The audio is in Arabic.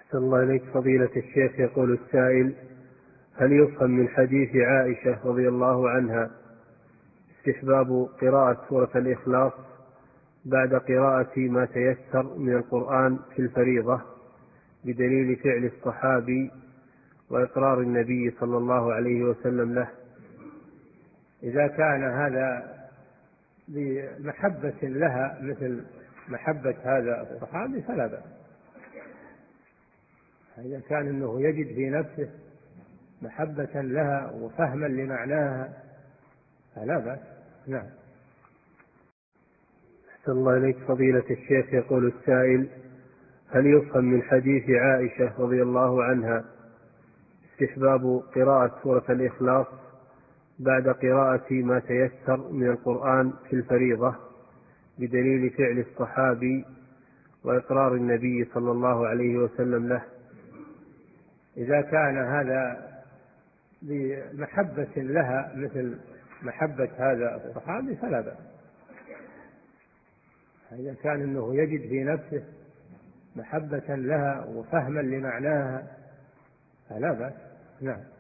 أحسن الله إليك فضيلة الشيخ. يقول السائل: هل يفهم من حديث عائشة رضي الله عنها استحباب قراءة سورة الإخلاص بعد قراءة ما تيسر من القرآن في الفريضة بدليل فعل الصحابي وإقرار النبي صلى الله عليه وسلم له؟ إذا كان هذا بمحبة لها مثل محبة هذا الصحابي فلا بأس. إذا كان أنه يجد في نفسه محبة لها وفهما لمعناها فلا بأس. نعم. أحسن الله إليك فضيلة الشيخ. يقول السائل: هل يفهم من حديث عائشة رضي الله عنها استحباب قراءة سورة الإخلاص بعد قراءة ما تيسر من القرآن في الفريضة بدليل فعل الصحابي وإقرار النبي صلى الله عليه وسلم له؟ إذا كان هذا بمحبة لها مثل محبة هذا الصحابي فلا بأس. إذا كان أنه يجد في نفسه محبة لها وفهما لمعناها فلا بأس. نعم.